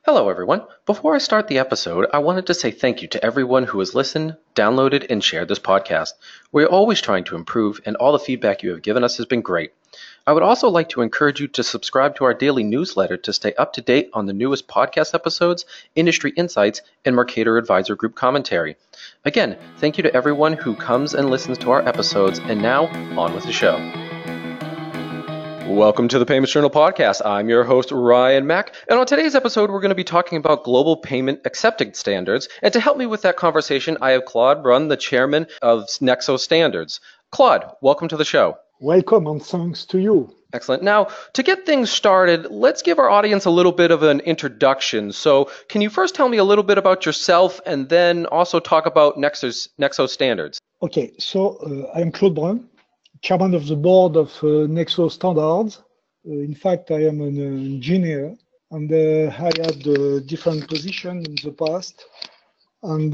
Hello, everyone. Before I start the episode, I wanted to say thank you to everyone who has listened, downloaded, and shared this podcast. We're always trying to improve, and all the feedback you have given us has been great. I would also like to encourage you to subscribe to our daily newsletter to stay up to date on the newest podcast episodes, industry insights, and Mercator Advisor Group commentary. Again, thank you to everyone who comes and listens to our episodes, and now, on with the show. Welcome to the Payments Journal podcast. I'm your host, Ryan Mack, and on today's episode, we're going to be talking about global payment acceptance standards. And to help me with that conversation, I have Claude Brun, the chairman of Nexo Standards. Claude, welcome to the show. Welcome, and thanks to you. Excellent. Now, to get things started, let's give our audience a little bit of an introduction. So, can you first tell me a little bit about yourself and then also talk about Nexo Standards? Okay, so I'm Claude Brun, chairman of the board of Nexo Standards. In fact, I am an engineer, and I had different positions in the past. And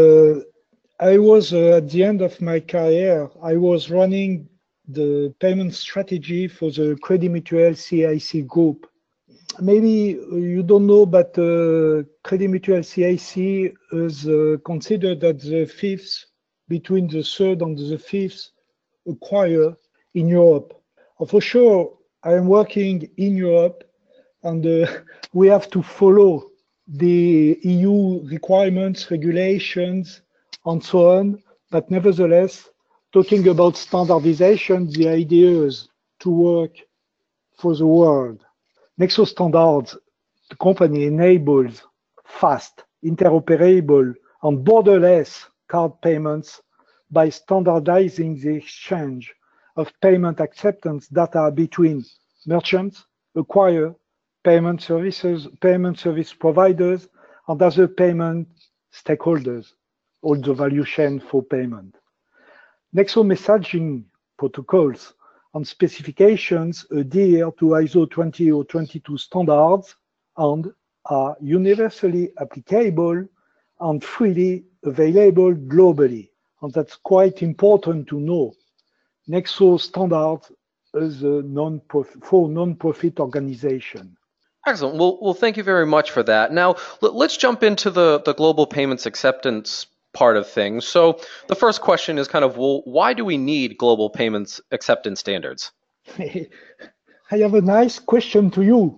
I was, at the end of my career, I was running the payment strategy for the Crédit Mutuel CIC group. Maybe you don't know, but Crédit Mutuel CIC is considered as the fifth, between the third and the fifth acquirer in Europe. For sure, I am working in Europe, and we have to follow the EU requirements, regulations, and so on. But nevertheless, talking about standardization, the idea is to work for the world. Nexo Standards, the company, enables fast, interoperable, and borderless card payments by standardizing the exchange of payment acceptance data between merchants, acquirers, payment service providers, and other payment stakeholders, all the value chain for payment. Nexo messaging protocols and specifications adhere to ISO 20022 standards and are universally applicable and freely available globally. And that's quite important to know. Nexo Standards is a non-profit organization. Excellent. Well, thank you very much for that. Now, let's jump into the global payments acceptance part of things. So the first question is kind of, well, why do we need global payments acceptance standards? I have a nice question to you.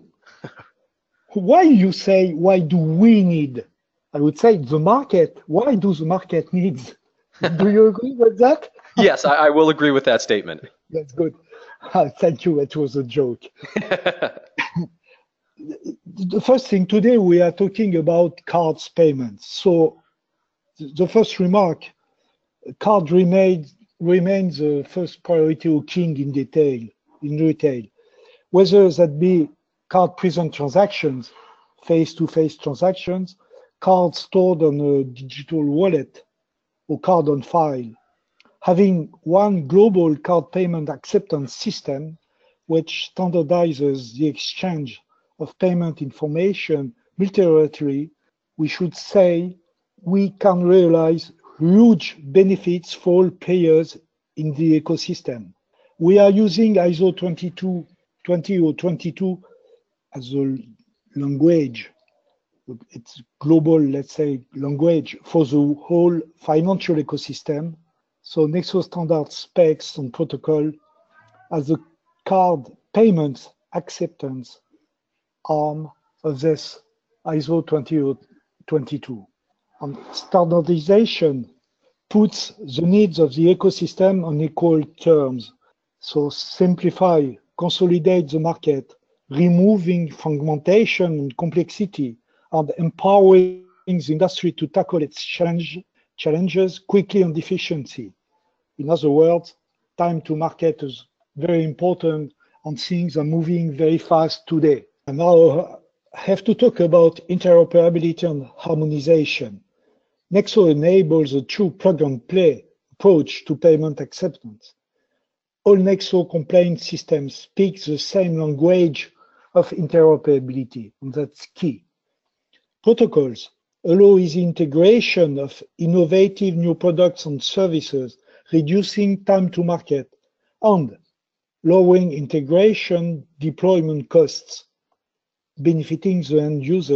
Why do we need? I would say the market. Why do the market needs? Do you agree with that? Yes, I will agree with that statement. That's good. Thank you. It was a joke. The first thing, today we are talking about cards payments. So the first remark, card remains the first priority or king in retail. Whether that be card present transactions, face-to-face transactions, cards stored on a digital wallet, or card on file. Having one global card payment acceptance system, which standardizes the exchange of payment information multilaterally, we should say we can realize huge benefits for all players in the ecosystem. We are using ISO 20022 as a language. It's global, let's say, language for the whole financial ecosystem. So Nexo Standard specs and protocol as the card payments acceptance arm of this ISO 2022. And standardization puts the needs of the ecosystem on equal terms. So simplify, consolidate the market, removing fragmentation and complexity, and empowering the industry to tackle its challenges quickly and efficiently. In other words, time to market is very important, and things are moving very fast today. And now I have to talk about interoperability and harmonization. Nexo enables a true plug-and-play approach to payment acceptance. All Nexo compliant systems speak the same language of interoperability, and that's key. Protocols allow easy integration of innovative new products and services, reducing time to market and lowering integration deployment costs, benefiting the end users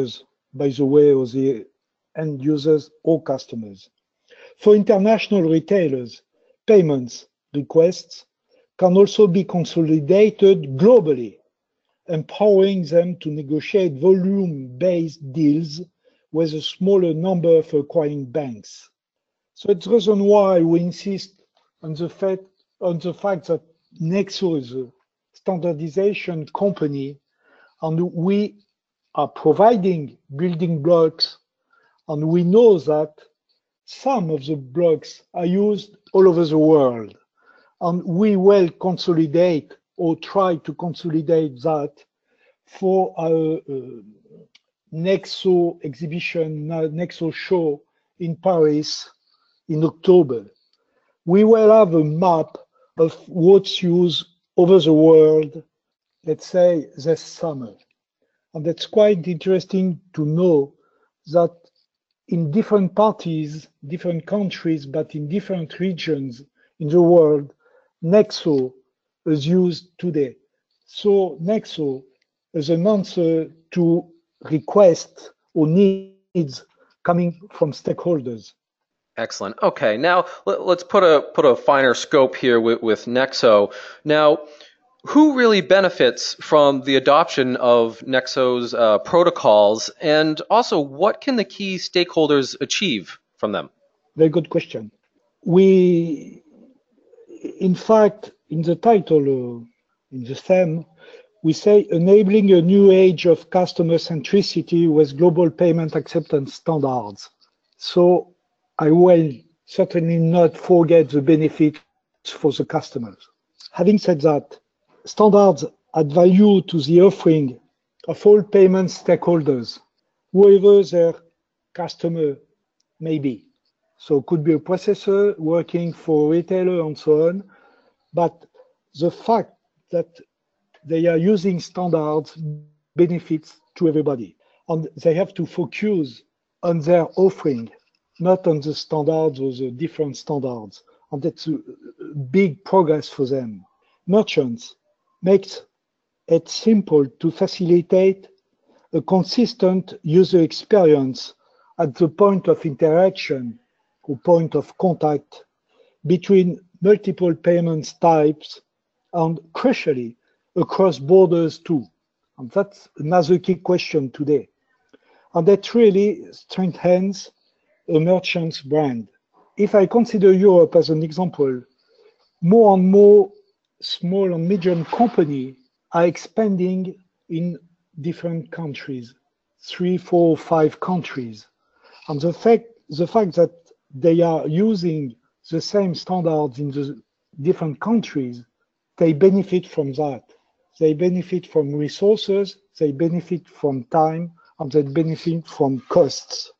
by the way, of the end users or customers. For international retailers, payments requests can also be consolidated globally, empowering them to negotiate volume-based deals with a smaller number of acquiring banks. So it's the reason why we insist on the fact that Nexo is a standardization company, and we are providing building blocks, and we know that some of the blocks are used all over the world, and we will consolidate or try to consolidate that for our Nexo exhibition, Nexo show in Paris in October. We will have a map of what's used over the world, let's say this summer. And it's quite interesting to know that in different parties, different countries, but in different regions in the world, Nexo is used today. So Nexo is an answer to requests or needs coming from stakeholders. Excellent. Okay, now let's put a finer scope here with Nexo. Now, who really benefits from the adoption of Nexo's protocols, and also what can the key stakeholders achieve from them? Very good question. We, in fact, in the title, in the theme, we say enabling a new age of customer centricity with global payment acceptance standards. So I will certainly not forget the benefits for the customers. Having said that, standards add value to the offering of all payment stakeholders, whoever their customer may be. So it could be a processor working for a retailer and so on, but the fact that they are using standards benefits to everybody. And they have to focus on their offering, not on the standards or the different standards. And that's a big progress for them. Merchants makes it simple to facilitate a consistent user experience at the point of interaction or point of contact between multiple payments types and crucially across borders too. And that's another key question today. And that really strengthens a merchant's brand. If I consider Europe as an example, more and more small and medium companies are expanding in different countries, 3, 4, 5 countries. And the fact that they are using the same standards in the different countries, they benefit from that. They benefit from resources, they benefit from time, and they benefit from costs.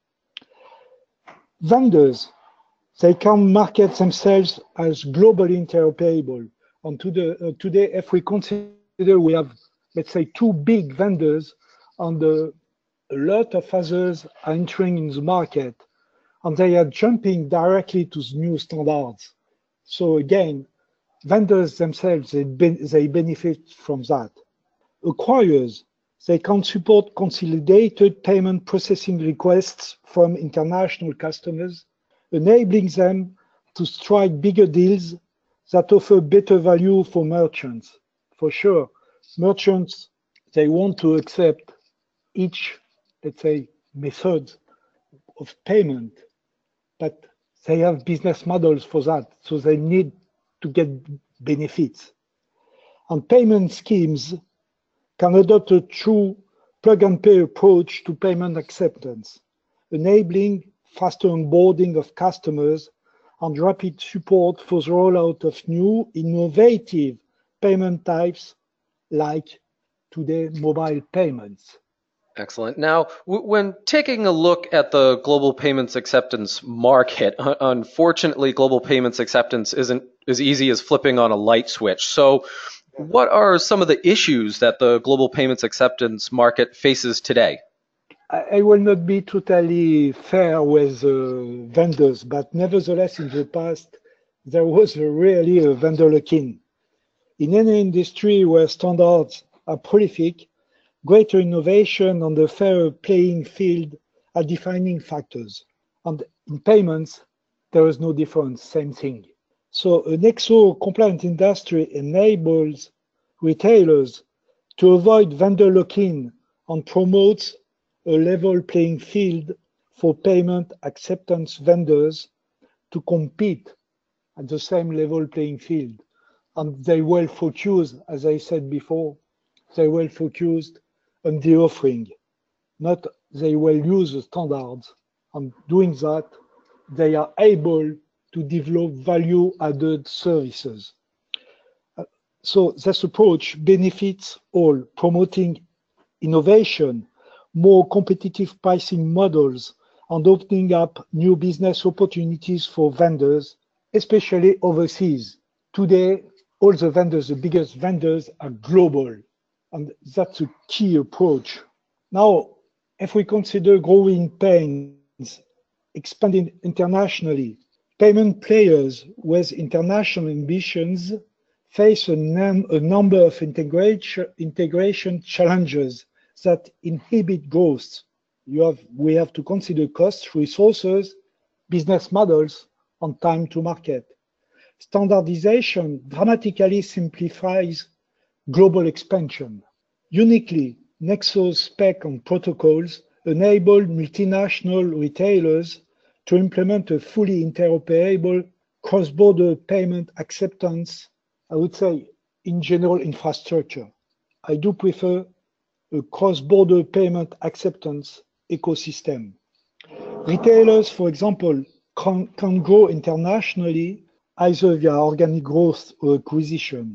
Vendors, they can market themselves as globally interoperable. And today, if we consider we have, let's say, 2 big vendors, and a lot of others are entering in the market, and they are jumping directly to the new standards. So again, vendors themselves, they benefit from that. Acquirers, they can support consolidated payment processing requests from international customers, enabling them to strike bigger deals that offer better value for merchants. For sure, merchants, they want to accept each, let's say, method of payment, but they have business models for that, so they need to get benefits. And payment schemes can adopt a true plug-and-play approach to payment acceptance, enabling faster onboarding of customers and rapid support for the rollout of new, innovative payment types like today mobile payments. Excellent. Now, when taking a look at the global payments acceptance market, unfortunately, global payments acceptance isn't as easy as flipping on a light switch. So what are some of the issues that the global payments acceptance market faces today? I will not be totally fair with vendors, but nevertheless, in the past, there was really a vendor lock-in. In any industry where standards are prolific, greater innovation and a fairer playing field are defining factors. And in payments, there is no difference, same thing. So an Nexo compliant industry enables retailers to avoid vendor lock-in and promotes a level playing field for payment acceptance vendors to compete at the same level playing field. And they well focused, as I said before, they well focused on the offering, not they will use the standards. And doing that, they are able to develop value-added services. So this approach benefits all, promoting innovation, more competitive pricing models, and opening up new business opportunities for vendors, especially overseas. Today, all the vendors, the biggest vendors, are global, and that's a key approach. Now, if we consider growing pains, expanding internationally, payment players with international ambitions face a number of integration challenges that inhibit growth. We have to consider costs, resources, business models, and time to market. Standardization dramatically simplifies global expansion. Uniquely, Nexo's spec and protocols enable multinational retailers to implement a fully interoperable cross-border payment acceptance, I would say, in general infrastructure. I do prefer a cross-border payment acceptance ecosystem. Retailers, for example, can grow internationally either via organic growth or acquisition,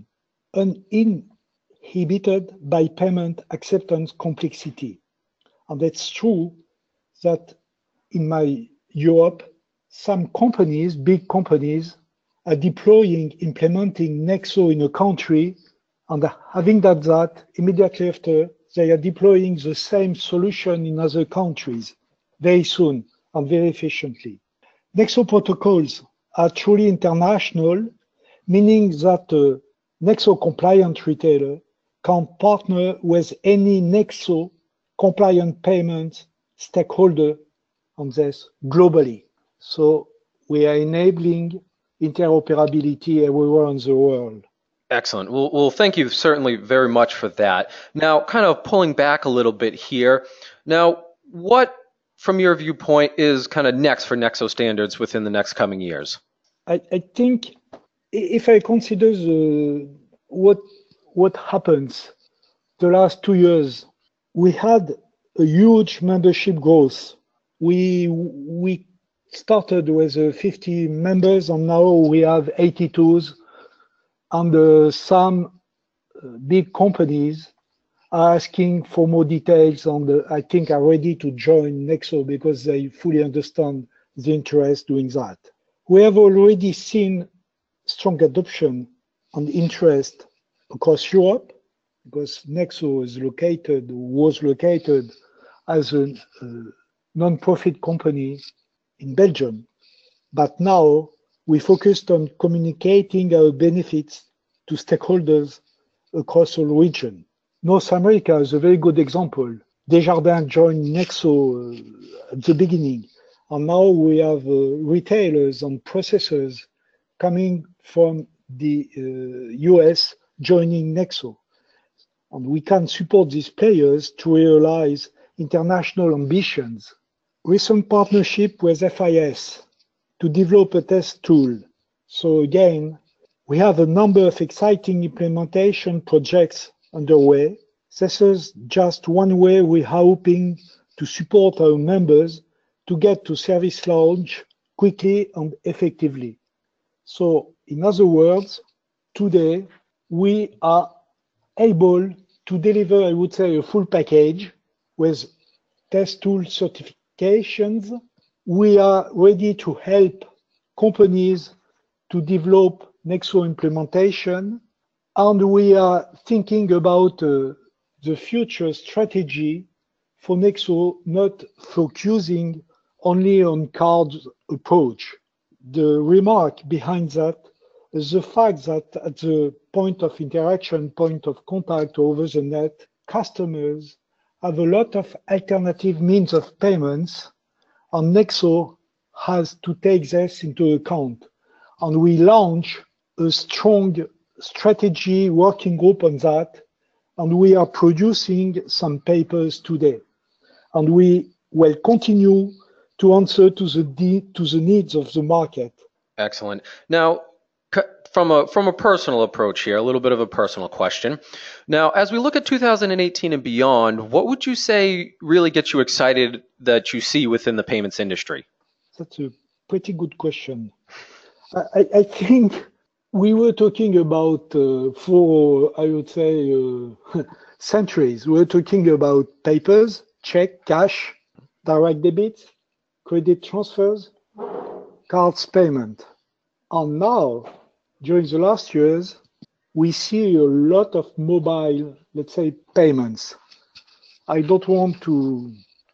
uninhibited by payment acceptance complexity. And it's true that in my Europe, some companies, big companies, are implementing Nexo in a country, and having done that, immediately after, they are deploying the same solution in other countries very soon and very efficiently. Nexo protocols are truly international, meaning that a Nexo compliant retailer can partner with any Nexo compliant payment stakeholder on this globally. So we are enabling interoperability everywhere in the world. Excellent. Well, thank you certainly very much for that. Now, kind of pulling back a little bit here. Now, what, from your viewpoint, is kind of next for Nexo standards within the next coming years? I think if I consider what happens the last 2 years, we had a huge membership growth. We started with 50 members, and now we have 82. And some big companies are asking for more details on I think are ready to join Nexo because they fully understand the interest doing that. We have already seen strong adoption and interest across Europe because Nexo was located as a non-profit company in Belgium. But now we focused on communicating our benefits to stakeholders across all regions. North America is a very good example. Desjardins joined Nexo at the beginning, and now we have retailers and processors coming from the US joining Nexo. And we can support these players to realize international ambitions. Recent partnership with FIS to develop a test tool. So again, we have a number of exciting implementation projects underway. This is just one way we are hoping to support our members to get to service launch quickly and effectively. So in other words, today we are able to deliver, I would say, a full package with test tool certifications. We are ready to help companies to develop Nexo implementation, and we are thinking about the future strategy for Nexo, not focusing only on cards approach. The remark behind that is the fact that at the point of interaction, point of contact over the net, customers have a lot of alternative means of payments, and Nexo has to take this into account. And we launch a strong strategy working group on that, and we are producing some papers today. And we will continue to answer to the needs of the market. Excellent. Now, from a personal approach here, a little bit of a personal question. Now, as we look at 2018 and beyond, what would you say really gets you excited that you see within the payments industry? That's a pretty good question. I think we were talking about for, I would say, centuries. We were talking about papers, check, cash, direct debits, credit transfers, cards payment. And now, during the last years, we see a lot of mobile, let's say, payments. I don't want to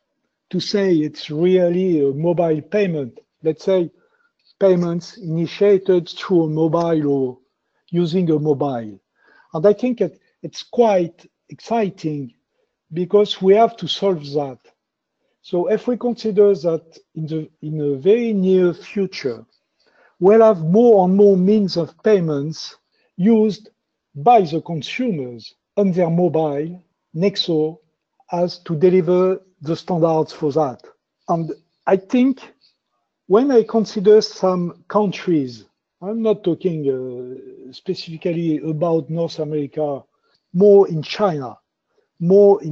say it's really a mobile payment. Let's say payments initiated through a mobile or using a mobile. And I think it's quite exciting because we have to solve that. So if we consider that in a very near future, we'll have more and more means of payments used by the consumers on their mobile, Nexo has to deliver the standards for that. And I think when I consider some countries, I'm not talking specifically about North America, more in China, more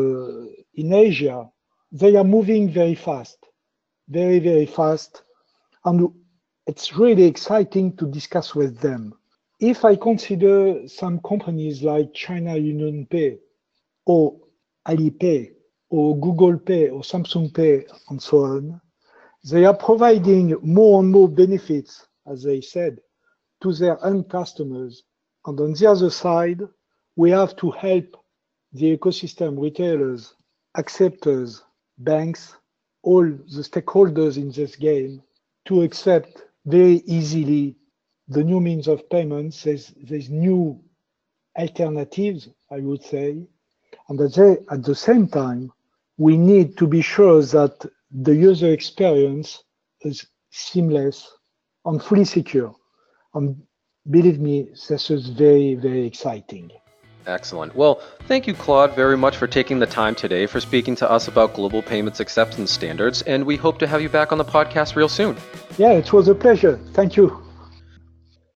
in Asia, they are moving very fast, very, very fast. And it's really exciting to discuss with them. If I consider some companies like China UnionPay or Alipay or Google Pay or Samsung Pay and so on, they are providing more and more benefits, as they said, to their end customers. And on the other side, we have to help the ecosystem, retailers, acceptors, banks, all the stakeholders in this game to accept very easily the new means of payments. There's new alternatives, I would say. And at the same time, we need to be sure that the user experience is seamless and fully secure. And believe me, this is very, very exciting. Excellent. Well, thank you, Claude, very much for taking the time today for speaking to us about global payments acceptance standards, and we hope to have you back on the podcast real soon. Yeah, it was a pleasure. Thank you.